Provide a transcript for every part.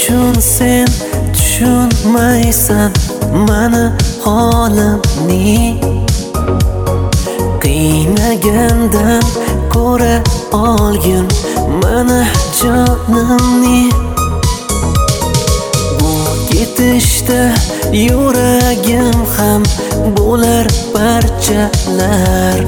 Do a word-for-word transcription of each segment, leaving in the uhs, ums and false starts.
uchun sen tushunmaysan mani holimni. Qiynagandan ko'ra olgin mana jonimni. Bu ketishda yuragim ham bo'lar parchalar.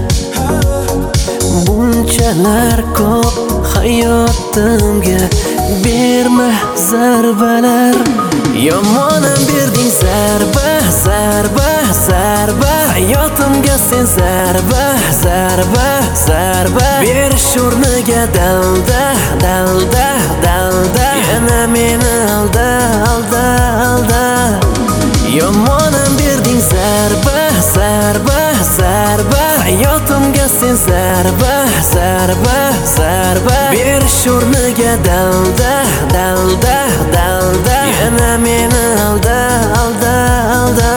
Bunchalar ko'p hayotimga berma zarbalar. Yomonam berding zarba, zarba, zarba. Hayotimga sen zarba, zarba, zarba. Berish o'rniga dalda, dalda, dalda. Yana meni alda, alda, alda. Yomonam berding zarba, zarba, zarba. Hayotimga sen zarba, zarba, zarba. Berish o'rniga dalda, dalda, dalda. Yana meni alda, alda, alda.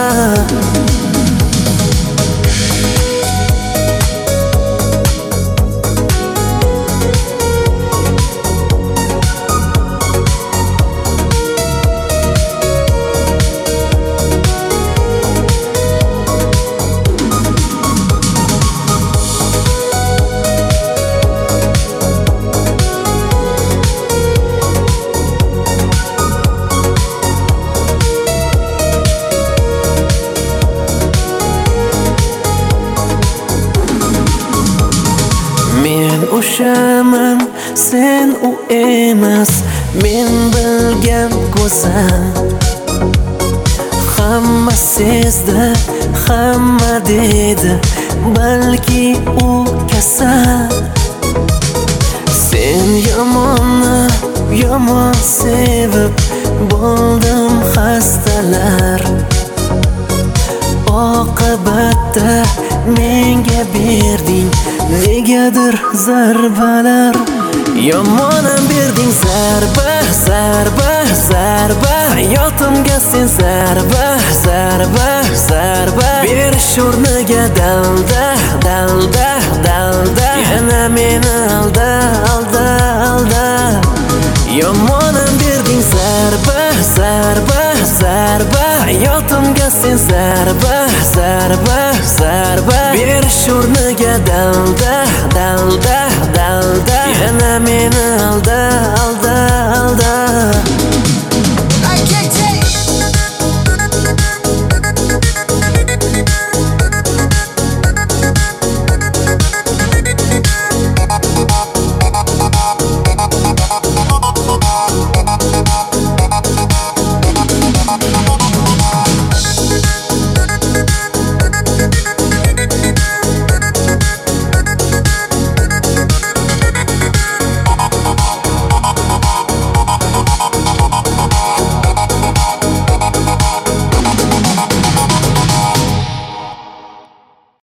Men o'shaman, sen u emas. Men bilgan go'zal. Hamma sezdi, hamma dedi, balki u kasal. Sen yomonni yomon sevib bo'ldim xastalar. Oqibatda menga berding negadir zarbalar. Yomonam berding zarba, zarba, zarba. Hayotimga sen zarba, zarba, zarba. Berish o'rniga dalda, dalda, dalda. Yana meni alda, alda, alda. Yomonam berding zarba, zarba, zarba. Hayotimga sen zarba, zarba, zarba. Berish o'rniga dalda, dalda, dalda. Yana meni